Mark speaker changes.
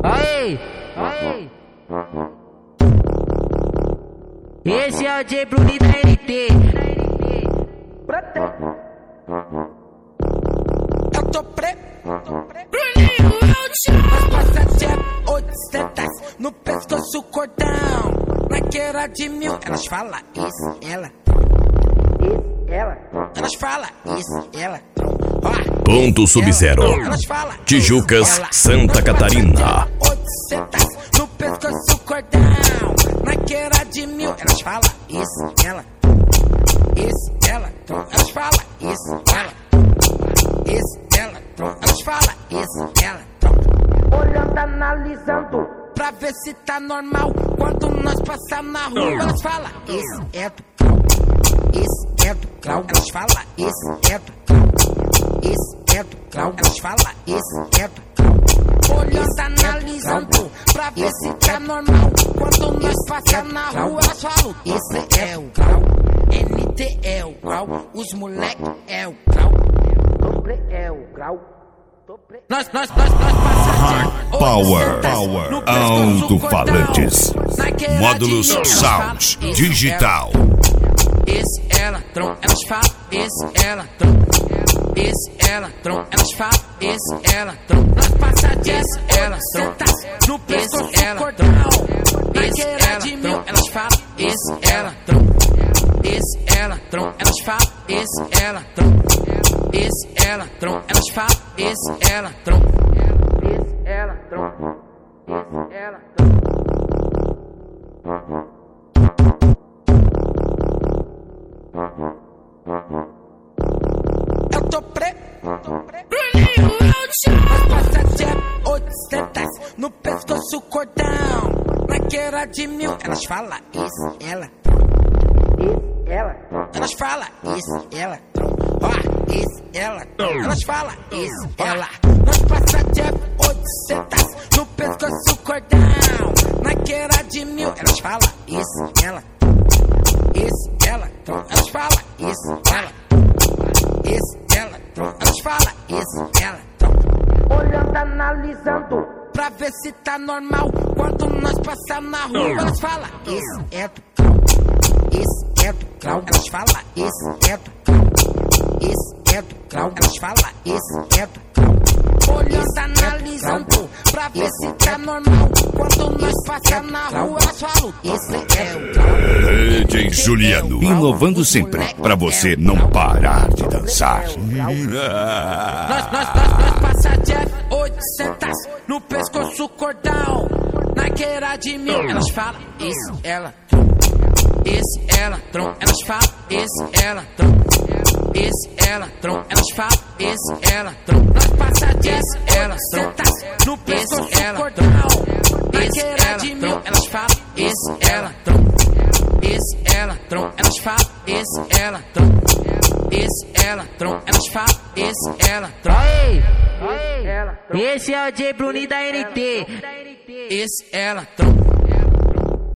Speaker 1: Aí, aí. Esse é o J Bruni da NT.
Speaker 2: Eu tô Bruninho Mas passa de 800 no pescoço cordão. Naquela de 1000, elas falam isso, ela. Elas falam isso, ela.
Speaker 3: Ponto Sub-Zero, Tijucas, Santa Catarina.
Speaker 2: 800 no pescoço cordão. Naquela de 1000, elas falam isso, ela. Isso, ela. Elas falam isso, ela. Isso, ela. Elas falam isso, ela. Olhando, analisando, pra ver se tá normal. Quando nós passamos na rua, elas falam isso é do grau. Isso é do grau. Elas falam isso é do grau. Isso é do grau. Elas falam isso é do grau. Olhando, analisando, pra ver se tá normal. Quando nós passamos na rua, elas falam isso é o grau. NT é o grau. Os moleque é o grau. Doble é o grau. Nós passamos
Speaker 3: Power, alto-falantes, módulos Sound Digital.
Speaker 2: Esse ela, elas falam, esse ela, esse ela, elas falam, esse ela, nós passamos esse ela, no pescoço cordão, naquela de 1000, elas falam, esse ela, esse ela, elas falam, esse ela, esse ela, elas falam, esse ela, esse ela, esse ela. Eu tô Bruninho passa de 800 no pescoço cordão. Naquela de 1000, elas falam isso, ela. Elas falam isso, ela. Isso, ela. Elas falam isso, ela. Nós passa de 800 no pescoço cordão. Naquela de 1000, elas falam isso, ela. Isso, ela. Elas falam isso, ela. Isso, ela. Elas falam isso, ela. Olhando, analisando, pra ver se tá normal. Quando nós passamos na rua, elas falam isso é do grau. Isso é do grau. Elas falam isso é do grau. Isso é do grau. Elas falam isso é do grau. Olhando, analisando, pra ver se tá normal. Quando nós passamos na rua, elas falam isso é o grau.
Speaker 3: DJ Juliano, inovando sempre, pra você não parar de dançar.
Speaker 2: Nós passa de 800 no pescoço cordão. Naquela de 1000, elas falam isso, ela. Esse ela, elas falam esse ela. Esse ela, elas falam esse ela. Nós passa de ela, no pescoço cordão. Naquela de 1000, elas falam esse ela. Esse ela, elas falam esse ela. Esse ela, elas falam esse ela.
Speaker 1: Aí, esse é o J Bruni da NT.
Speaker 2: Esse ela,